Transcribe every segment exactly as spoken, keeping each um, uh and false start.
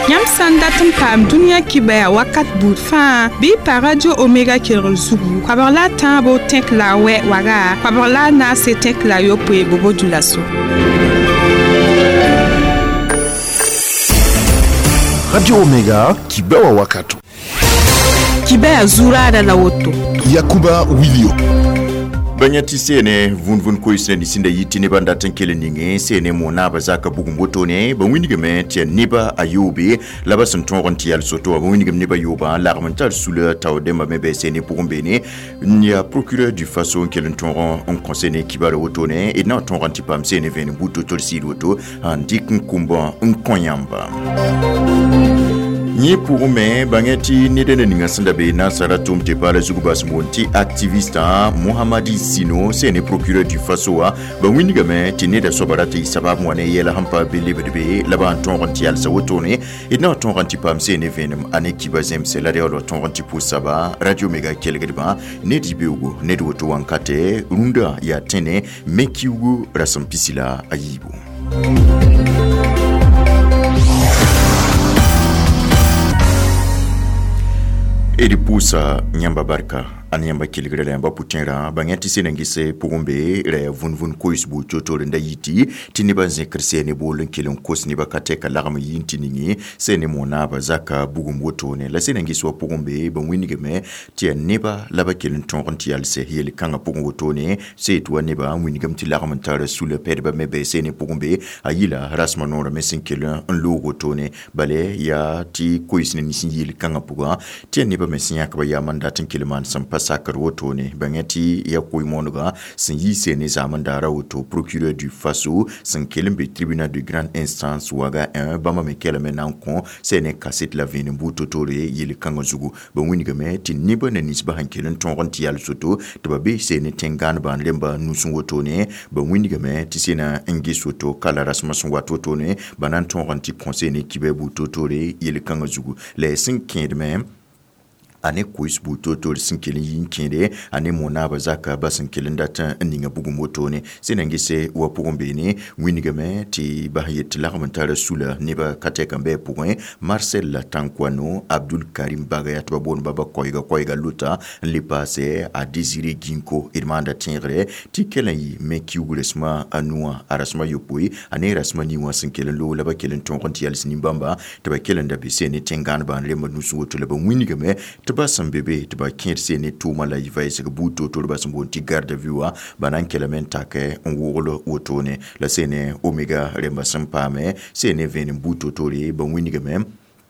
Yam sandatum pam dunia kibaya wakat bout fa bi pa radio Omega Kelro Zugu. Kwabarla tambo tek la we waga. Kwabarla na se tek la yo pwe bobo du lasso. Radio Omega kibawa wakatu. Kibaya zura da la woto. Yakuba Wilio. Banyati sene vun vun ko isne disinda yitini banda tankele ninge sene mona bazaka bugumboto ne ba winigame tia niba ayubi laba santon rontial soto ba winigame niba yoba l'armental soule tawde ma mebe sene pugumbene nya procureur du faso kelen ton on conseiller kibaro otone et na ton rantipam sene vene buto tolsi woto andik nkumba nkonyamba ni pour me bangeti ni dene ninga sandabe na saratum te pala zugubas monti activista Mohamadi Sino sene procureur du Fasoa ba winigame tine da sobarate sabab mwane yela hampa belibebe laba ton rantial sa wotone et na ton rantipam sene venem ane kibazem selare olo ton rantipu saba radio Mega kelgeba ne dibugo ne doto wankate runda ya tene mekiugo rasampisila ayibu. Et de poussa nyamba barka anyamba kiligre yamba putinra bangati senengise pugumbe re vun vun kois bu choto nda yiti tiniba zekrse ne bolon kilon kos ni bakateka larme yinti ningi sene mona bazaka bugumboto ne la senengise pugumbe ban winigeme tia neba laba kilon tonti alse yeli kanga pugumboto ne se to neba winigem ti larme tare sous le perba mebe sene pugumbe ayila rasmanora mesin kilon un logo tone bale ya ti kois ne nisinyi kanga puga tia neba mesin yakba ya mandatin kilman sampa sakar woto ne bangati ya koy monuga sin yi sene zaman dara woto procureur du Faso sin kelembe tribunal de grande instance waga un bama me kelame nankon sene kaset la vene buto tore yili kanga zugu ba winiga me ti niba na nisba hankelen tonronti yal soto to ba be sene tengan ban lemba nusun woto ne ba winiga me ti sena engi soto kala rasmason wato to ne banan tonronti conseil ne kibe buto tore yili kanga zugu les cinq quinze même ane kois buto to sinkeli yinkende ane mona bazaka basinkeli ndata ninga bugu moto ne senangise wa pugombene winigame ti bahiyet l'armentale sula neba kateka mbe point Marcel Latankwano Abdul Karim Bagaya to bon baba koyga koyga luta li passé à Désiré Ginko irmanda tinre ti kelayi me kiugresma anua arasma yopui ane rasma ni wasinkeli lo laba kelen ton konti alsini bamba to ba kelen da bisene tengan ban le manusu to laba winigame basam bebe to ba kirse ne to mala yivai se buto to basam bonti garde viewa banan kelamenta ke on wolo wotone la sene Omega remba sampame sene vene buto to re ban winiga mem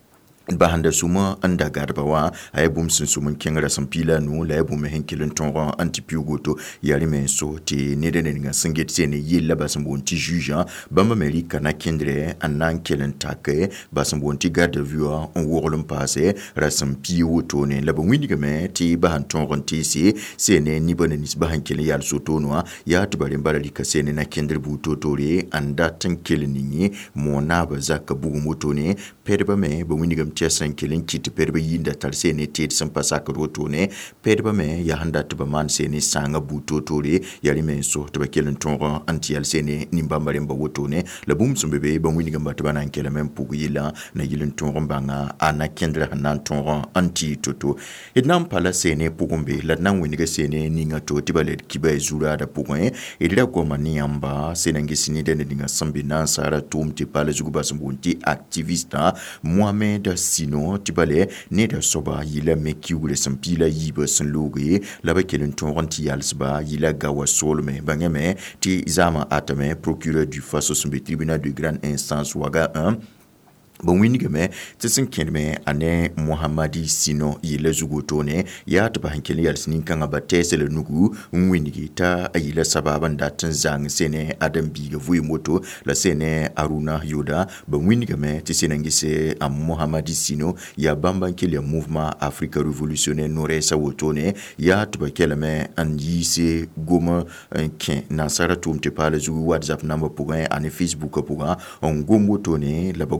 bahanda suma anda garba wa ay bum sun sumun kengra sampila no la bum hen kilon tonron antipiugoto yari menso ti nedene nga singet sene yilla basam bonti juja bamba amerika na kendre anan kelen take basam bonti garde viewa on worlum passé rasam piugoto ne la bum windiga me ti bahan tonron ti si sene ni bonen nis bahan kelen yal soto no ya to bare mbarali ka sene na kendre buto tore anda tan kelen ni mona bazaka bugu moto ne perba me ba windiga tiasan kilin kiti perbe yinda tarse ne tet san pasaka roto ne perbe me ya handa to man se ne sanga buto tore yari men so to kilin tonron antial se ne nimbambare mba woto ne la bum sumbebe ba wini gamba to banan kela men pugu yila na yilin tonron banga ana kendra hanan tonron anti toto ednam pala se ne pugumbe la nan wini ga se ne ninga to tibale kiba zura da pugun edira ko mani amba se nangi sini de ninga sambi nan sara tum ti pala zuguba sumbunti activista Mohamed Sino tibale ne da soba yila meki wule sampila yiba san loge laba kelen tonronti yalsba yila gawa solme bangame ti zama atame procureur du Faso sumbe tribunal de grande instance waga un bon winigame tsin kenme ane Mohamadi Sino yile zugotone ya to bahankeli yalsinin kanga batese le nugu winigi ta ayila sababan datin zang sene adam biga vuy moto la sene Aruna Yoda bon winigame tsinangise am Mohamadi Sino ya bamban kele mouvement Africa révolutionnaire noresa wotone ya to bakelame an yise goma ken nasara tumte pale zugu WhatsApp number pour ane Facebook pour on gomotone la bagoma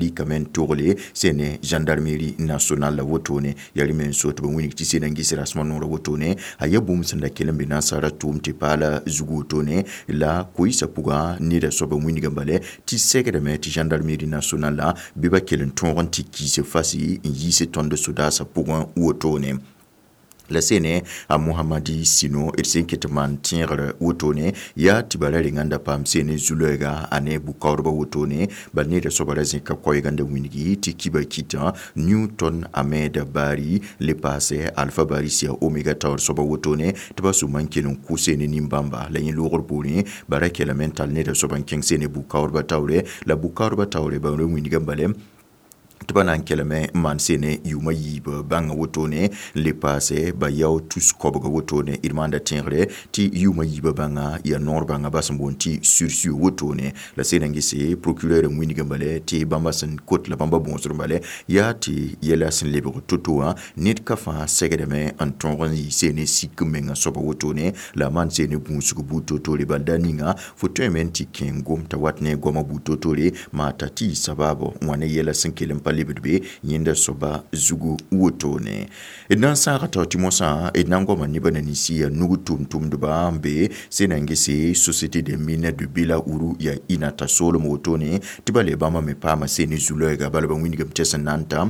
bali kamen tourle sene gendarmerie nationale la wotone yali men so to woni ti sene ngisi rasman no wotone ayabum sanda kelembe na sara tum ti pala zugu tone la kuisa puga ni da so ba woni gambale ti sekere me ti gendarmerie nationale la biba kelen ton ti ki se fasi yi se ton de soda sa puga wotone la sene a Mohamadi Sino irsin kitman tinyar wotone ya tibalari nganda pam sene zulega ane bukaurba wotone balne da sobarazin ka koy ganda wingi ti kiba kita Newton Ahmed Bari le passé Alpha Bari sia Omega Tower soba wotone tiba su mankelon kusene nimbamba la yin logor boni barake la mental ne da soban king sene bukaurba tawre la bukaurba tawre ba wingi gambale tibana keleme man sene yuma yiba banga wotone le passé ba yaw tous koboga wotone irmanda tingre ti yuma yiba banga ya nor banga basambonti sursu wotone la sene ngisi procureur mwini gambale ti bambasan kot la bamba bon surbale ya ti yela sin lebe totoa nit kafa segedeme anton yi sene sikmenga soba wotone la man sene bunsugo butoto le baldaninga fotementi kengom tawatne goma butoto le matati sababo mwane yela sin kelem libbe yinda soba zugu wotone idan sa rata timosa idan goma ni banani si ya nugu tum tum duba be senangese société de mines de Bila Uru ya inata solo wotone tibale bama me pama seni zulega balaba winigam tesananta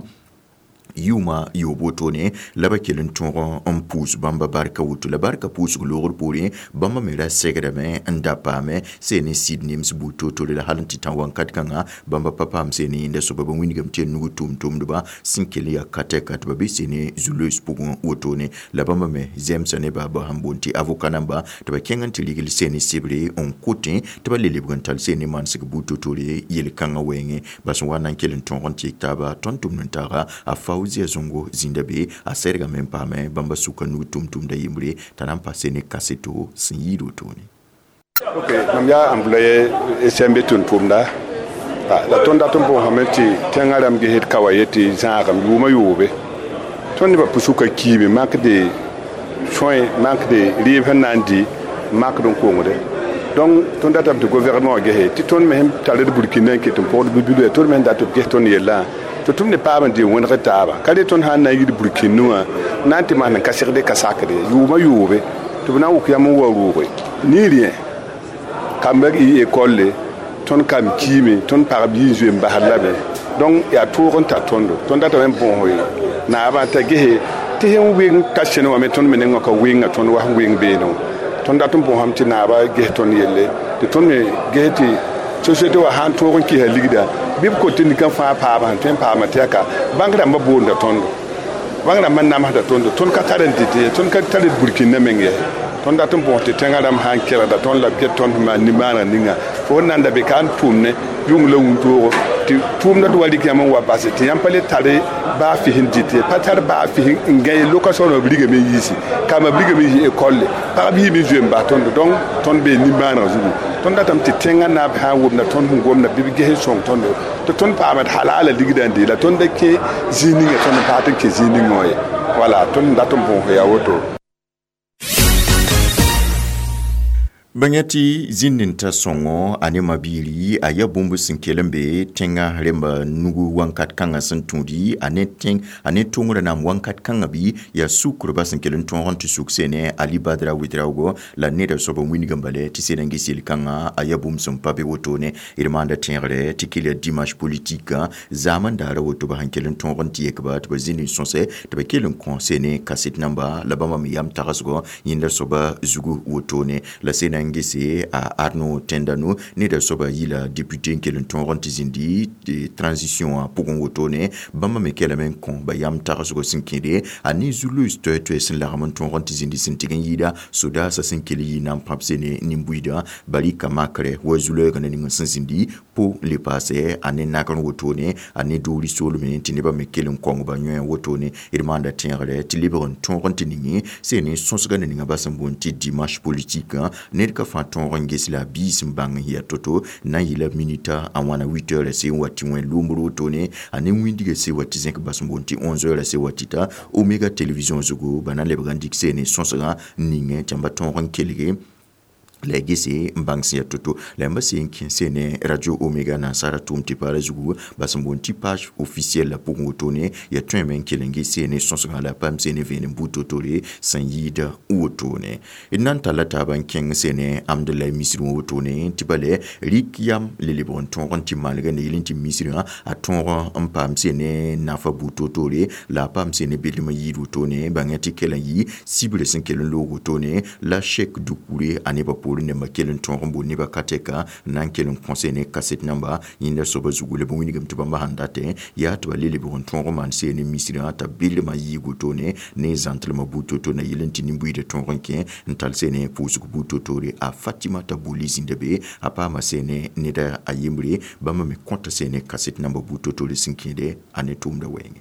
yuma yobotone laba kelin tonron en pouce bamba barka wutu la barka pouce glor puri bamba mera segrame ndapa me seni sidnims buto to la halanti tan wankat kanga bamba papa mseni inde so baba winigam ten nugu tum tum duba sinkeli ya kateka to babi seni zulus pugon wotone la bamba me zemsane baba hambonti avokanamba to ba kengan tiligil seni sibre on kote to ba lele bugantal seni mansik buto to le yel kanga wenge baso wana kelin tonron tiktaba tontum ntara afa Uzia zongo zindabe aserga mempame bamba suka nutum tum da yimbre tanampa sene kaseto sinyido toni. Okay, namya ambulaye esembe tun pumda. La tonda tumbo hameti tengara mge het kawayeti zanga yuma yobe. Tonni ba pusuka kibe mak de soin mak de rive nandi mak don kongode. Donc tonda tam de gouvernement ge ti ton mehem tale de Burkina ke ton port de bidu ton men datu ge ton yella. To tum ne pa ban de won retaba kale ton han na yidi Burkina nanti man ka sirde ka sakade yuma yobe to na wuku yamu waruwe ni rien kamber i école ton kam kimi ton parbi je mbahalabe donc ya touron ta tondo ton data même bon hoy na ba ta gehe te hen wing kashene wa meton menen ko wing ton wa wing be no ton data bon hamti na ba gehe ton yelle te ton me geheti société wa han touron ki ha ligida bib ko tin kan fa pa ba ten pa ma teka bangra ma bonda tondo bangra man na ma da tondo ton ka karantite ton ka tale Burkina menge ton da ton bonte tengaram han kera da ton la ton ma ni mana ninga fo nanda be kan tumne yung la wunto ti tumna do wali kiyama wa basiti yam pale tare ba fi hindite patar ba fi ngay location oblige me yisi kama oblige me yi école par bi mi je mba ton donc ton be ni mana zugu ton datam ti tenga na ha wobna ton ngom na bibi gehe song ton to ton pa mat halala digidande la ton de ke zini nga ton pa ke zini ngoye voilà ton datam bon ya woto. Banyati zininta songo ane mabili aya bumbu sinkelembe tenga remba nugu wankat kanga santundi ane teng ane tungura nam wankat kanga bi ya sukuru ba sinkelen tonronti suksene Ali Badra Widraugo la neda soba winigambale tisenangi silikanga aya bum sompabe wotone irmanda tengre tikile dimanche politique zaman dara woto ba hankelen tonronti ekba to zini sonse to ba kelen konsene kaset namba la bama miyam tarasgo yinda soba zugu wotone la sena ngese a Arno Tendano ni da soba yila député kelen tonronti zindi de transition a pogon wotone bama me kelemen kon ba yam tarasgo sinkide ani zulu sto to esin la ramon tonronti zindi sintigen yida soda sa sinkeli nam papsene nimbuida bali kamakre wazule kana ni zindi po le passer ane nakon wotone ane duri solo men tineba me kelen kon ba nyen wotone irmanda tinre ti libron tonronti ningi sene sonsuga ni ngabasambonti dimanche politique ne ka fanton rangesi la bis mbang ya toto na yila minita awana huit heures se wati wen lumbro tone ane windige se wati cinq basmbonti onze heures se watita Omega Television zugo bana le brandik se ne sonsuga ninge tamba ton rankelige la gese mbangsi ya toto la mbasi sene radio omega na sara tum ti para zugu basambon ti page officielle la pour ngotone ya tremen kelengi sene sonso la pam sene vene buto tole sanyida utone inan talata ban king sene amdalay misru utone ti bale rikiam lele bon ton ti malga ne yilin ti misru a ton pam sene nafa buto tole la pam sene bilima yidu tone bangati kelengi cible sen kelen logo tone la chèque du courrier ane ba ne makelen tombo ne ba kateka nan kelen conseiller cassette number inda so bazugule bo winigam to bamba handate ya to lele bo tombo man se ne misira ta bil ma yigo to ne ne zantle ma buto to na yelenti nimbu de tonronke ntal se ne pusu buto to re a Fatima ta bulisi ndebe apa ma se ne ne da ayimri bamba me compte se ne cassette number buto to le sinkide ane tumda wenge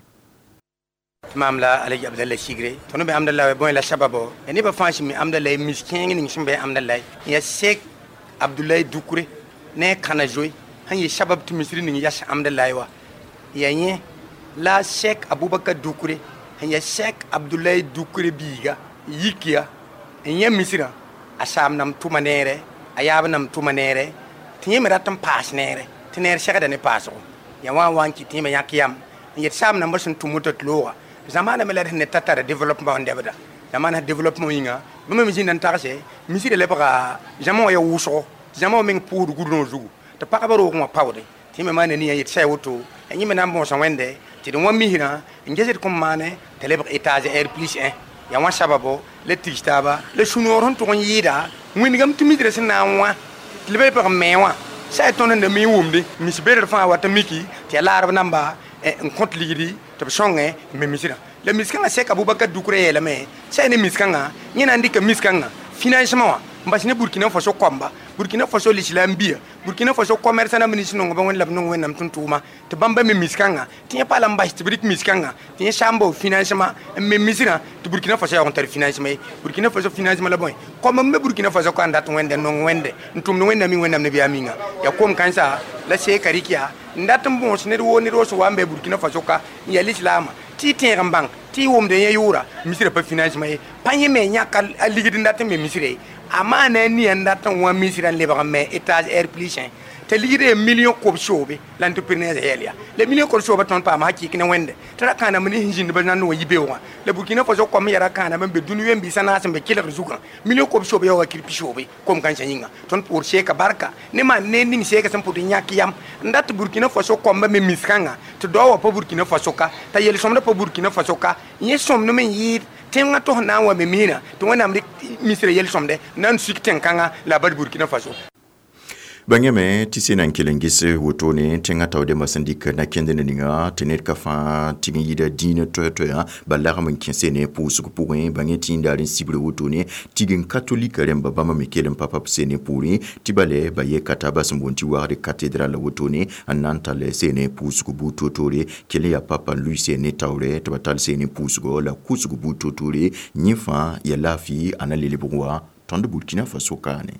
mamla alaji abdallah sigre tono be amdallah boy la sababo eni ba fanshi mi amdallah miskin ni shimbe amdallah ya sheikh abdullah dukure ne kana joy han yi sabab tu misri ni yas amdallah wa ya yin la sheikh abubakar dukure han ya sheikh abdullah dukure biga yikia enya misira asam nam tumanere ayab nam tumanere tinye meratam pas nere tiner shaka ne paso ya wa wanki tinye yakiyam yet sam nam basun tumutot lowa zamana mele ne tata développement ndebada zamana développement yinga bama mi jinan tarase misire le baka jamo ya wuso jamo men pour gudno zugu to pakabaro ko pawde time mane ni yet say woto enyi me nambo so wende ti do mi hina ngejet ko mane tele baka étage air plus un ya wa sababo le tistaba le sunoron to yida ngin gam timidre sina wa le be baka mewa say ton de mi wumde misbere fa wata miki ti larab namba en compte ligidi to songe me misira le miskanga sek abubakar dukure la me sai ne miskanga nyina ndika miskanga financement wa mbasine burkina faso komba burkina faso l'islam bia burkina faso commerce na ministre ngo bangon lab ngo wenam tuntuma to bamba me miskanga tinya pala mbas tibrik miskanga tinya sambo financement me misira to burkina faso ya ontar financement burkina faso financement la boy comme me burkina faso ko andat wende no wende ntum no wende mi wendam ne biya minga ya kom kansa la se karikia ndatum bon sene woni roso wambe burkina faso ka ya l'islam ti tin bank ti wom de yura misira pa financement panye me nyaka ligidi ndatum me misire amana ni ndatan wa misira leba me étage air plus un te ligide million ko shobe l'entrepreneur elia le million ko shobe ton pa ma hakiki ne wende tara kana mini hinjin ba nan wo yibewa le burkina faso ko mi yara kana membe dunu yembi sana sembe kila rizuka million ko shobe yo kirpi shobe kom kan chanyinga ton pour sheka barka ne ma ne ning sheka sam pour nyaki yam ndat burkina faso ko me miskanga to do wa pa burkina faso ka ta yel somna pa burkina faso ka ye somno men yi tenga to na wa me mina to wana mri misre yel somde nan sikten kanga la bad burkina faso bangeme tisi nan kelengise wotone tenga tawde masandika na kende ninga tenet ka fa tingi yida dina to to ya balara man kinsene pusu purin bangeti ndalin sibre wotone tigin catholique remba bama mekelen papa sene puri tibale baye kataba sambonti wari cathédrale wotone ananta le sene pusu buto tore kele ya papa lui sene tawre tabatal sene pusu la kusu buto tore nyifa ya lafi analele bwa tande Burkina Faso kane.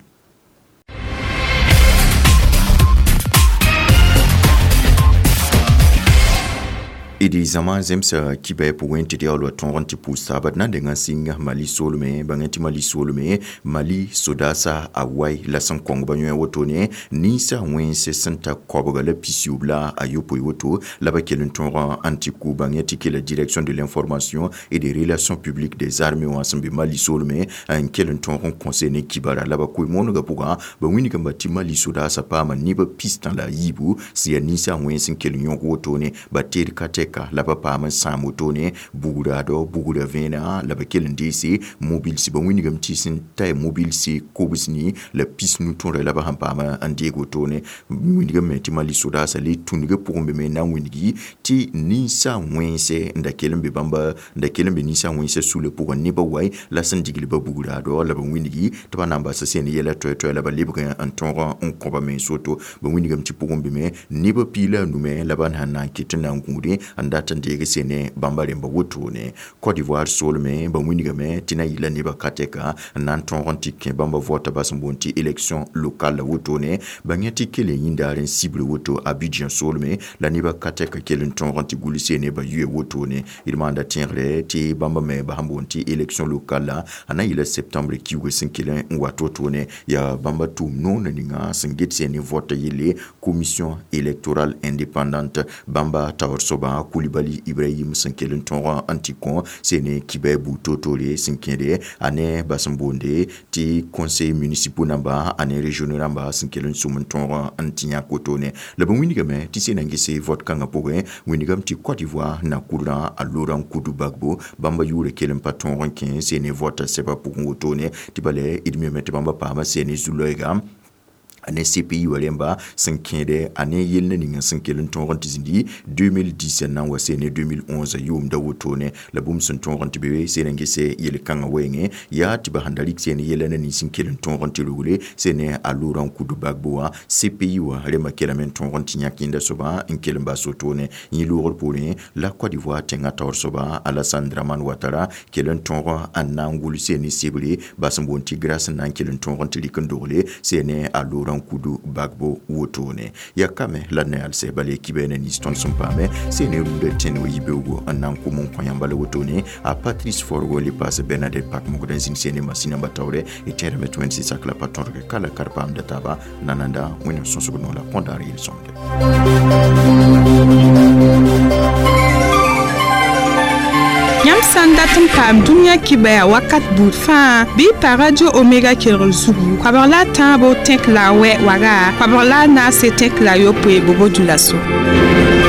Idi zaman zemsa kibe pour wenti dialo tonranti pusa badna denga singa Mali solume bangenti Mali solume Mali sodasa awai la sankongo banyo wotone nisa wense santa kobogale pisiubla ayopo woto la bakelen tonran antiku bangenti ke la direction de l'information et des relations publiques des armées ensemble Mali solume en kelen tonran conseiller kibara la bakoy monoga puga ba wini kamba ti Mali sodasa pa maniba pistan la yibu si nisa wense kelen wotone batir kate la papa man samotone bugura do bugura vena la bakel ndisi mobile si bawini gam tisin tay mobile si kobisni la pis nu ton la ba hampa ma andego tone wini gam ti Mali soda sa li tuniga pombe me na winigi ti ni sa wense ndakelembe bamba ndakelembe ni sa wense sous le pour ni ba way la sandigli ba bugura do la ba winigi to ba namba sa sen yela to to la ba libre en ton on combat men soto ba wini gam ti pombe me ni ba pila nu me la ban hanan kitna ngudi andata ndege sene bamba remba wotone Côte d'Ivoire solme ba winigame tina ila ne ba kateka nan tonrontik bamba vote basambonti élection locale wotone bangati kele yindaren cible woto Abidjan solme la ne ba kateka kele tonronti gulise ne ba yue wotone il manda tienre ti bamba me ba hambonti élection locale ana ila septembre ki wesin kele watotone ya bamba tum non ninga singit sene vote yele commission électorale indépendante bamba tawarsoba Koulibaly Ibrahim Sankelen tonra antikon sene kibebu totole sinkende ane basambonde ti conseil municipal namba ane régional namba Sankelen sumun tonra antinya kotone le bon winigame ti senangi se vote kanga pogue winigam ti Côte d'Ivoire na kudra a Laurent Koudou Bagbo bamba yure kelen paton rankin sene vote seba pour ngotone ti bale idmi mete bamba pama sene zuloega ane C P I walemba sankende ane yelne ninga sankelen tonronti zindi deux mille dix-sept nan wasene deux mille onze yum da wotone la bum sun tonronti bewe senenge se yele kanga wenge ya tiba handalik sene yelene ni sankelen tonronti rule sene Laurent Koudou Bagbo C P I wa lema kelamen tonronti nyakinda soba inkelemba sotone ni lourd pone la Côte d'Ivoire tenga tor soba Alassane Dramane Ouattara kelen tonron anangul sene sibli basambonti grâce nan kelen tonronti likandole sene Laurent Koudou Bagbo wotone yakame lanne alse bale kibene ni ston sumpame sene runde tenwe yibego ananko mon kwanyambale wotone a Patrice Forgo li passe Bernadette Pak mogoden sin sene masina batawre etere met vingt-six akla patorge kala karpam de taba nananda woni sonsugo no la pondari il sonde Yam sandatum pam dunya kibaya wakat bout fa bi radio Omega Kirol Zugu kwabarla tambo tek la we waga kwabarla na se tek la yo pe bobo dulaso